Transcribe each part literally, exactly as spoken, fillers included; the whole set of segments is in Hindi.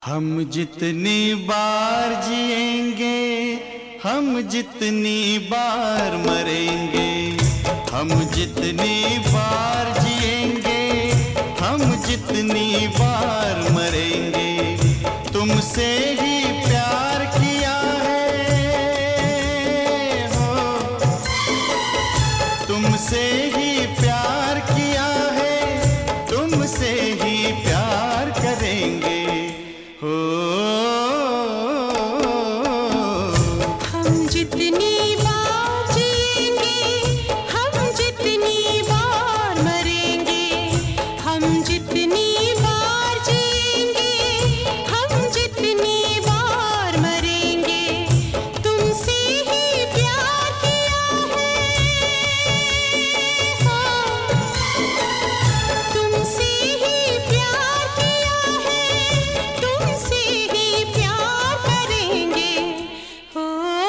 हम जितनी बार जिएंगे, हम जितनी बार मरेंगे। हम जितनी बार जिएंगे, हम जितनी बार मरेंगे। तुमसे ही प्यार किया है हो, तुमसे ही प्यार किया है, तुमसे ही प्यार करेंगे हो। हम जितनी बार जिएंगे, हम जितनी बार मरेंगे। हम जितनी बार जिएंगे, हम जितनी बार मरेंगे। तुमसे ही प्यार किया है हाँ, तुमसे ही प्यार किया है, तुमसे ही प्यार करेंगे हो।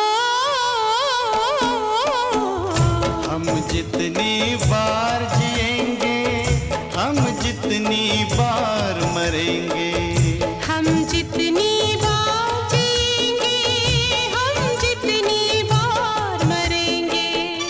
हम जितनी बार जिएंगे, हम जितनी बार मरेंगे। हम जितनी बार जिएंगे, हम जितनी बार मरेंगे।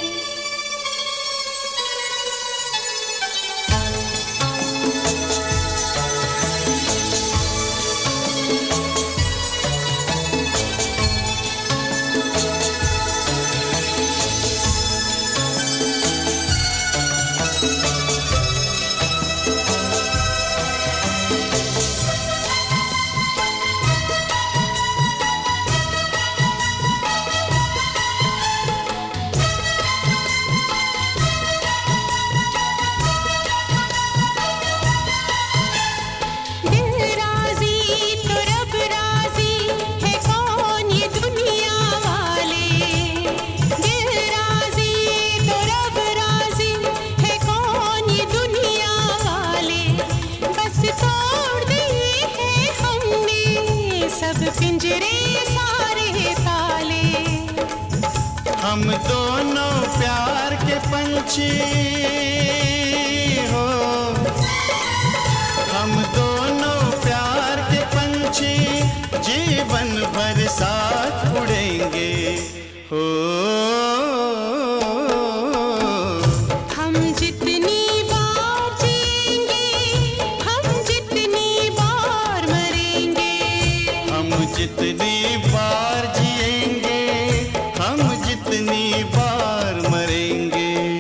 दिल राज़ी तो रब राज़ी है, कौन ये दुनिया वाले। दिल राज़ी तो रब राज़ी है, कौन ये दुनिया वाले। बस तोड़ दिए हैं हमने सब पिंजरे सारे ताले। हम दोनों प्यार के पंछी हो, हम दोनों प्यार के पंछी जीवन भर साथ उड़ेंगे हो। हम जितनी बार जिएंगे, हम जितनी बार मरेंगे। हम जितनी बार जिएंगे, हम जितनी बार मरेंगे।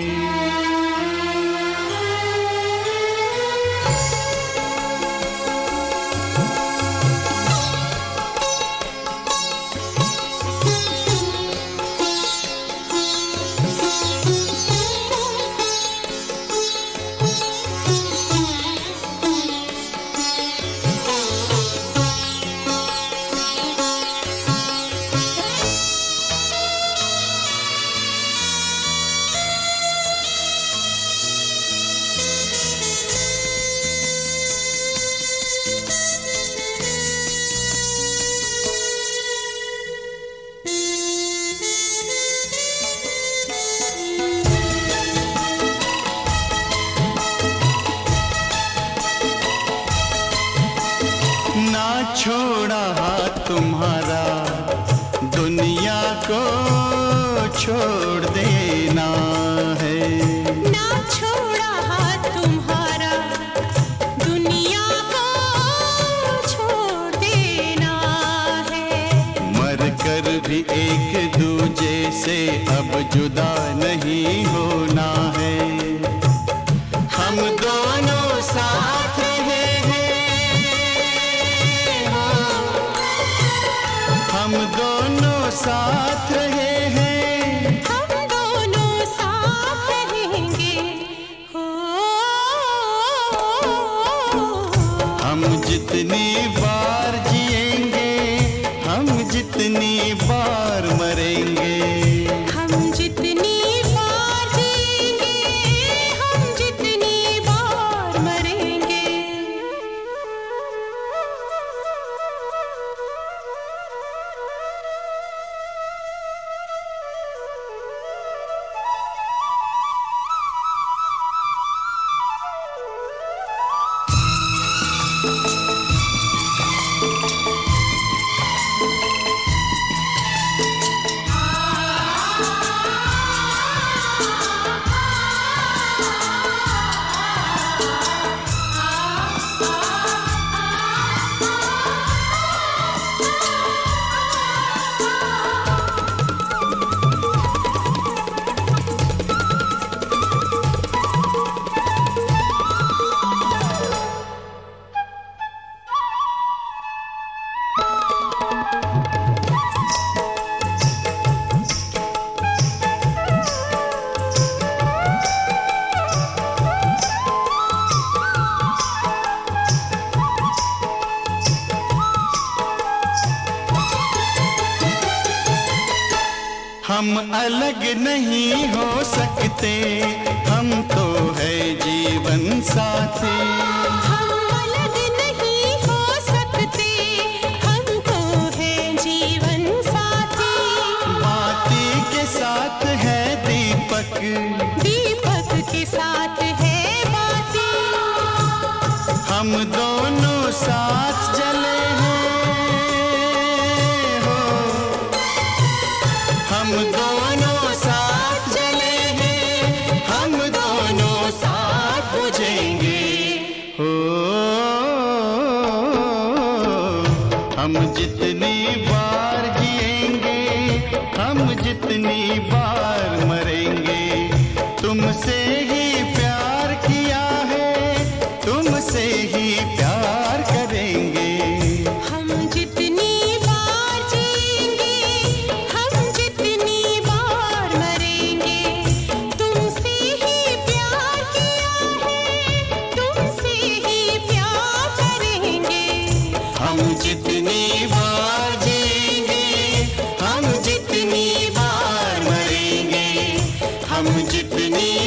ना छोड़ा हाथ तुम्हारा, दुनिया को छोड़ देना है। ना छोड़ा हाथ तुम्हारा, दुनिया को छोड़ देना है। मर कर भी एक दूजे से अब जुदा नहीं होना है। हम दोनों साथ रहे हैं हाँ, हम दोनों साथ रहे हैं। हम दोनों साथ रहेंगे हो। हम जितनी बार जिएंगे, हम जितनी बार मरेंगे। हम जितनी बार जिएंगे, हम जितनी बार मरेंगे। हम अलग नहीं हो सकते, हम तो है जीवन साथी। हम अलग नहीं हो सकते, हम तो है जीवन साथी। बाती के साथ है दीपक, दीपक के साथ है बाती। हम दोनों साथ जले हैं हो, हम दोनों साथ जले हैं, हम दोनों साथ बुझेंगे हो। हम जितनी बार जिएंगे, हम जितनी बार मरेंगे, तुमसे ही प्यार किया है, तुमसे ही प्यार करेंगे। हम जितनी बार जिएंगे, हम जितनी बार मरेंगे, तुमसे ही प्यार किया है, तुमसे ही प्यार करेंगे। हम जितनी बार जिएंगे, हम जितनी बार मरेंगे, हम जितनी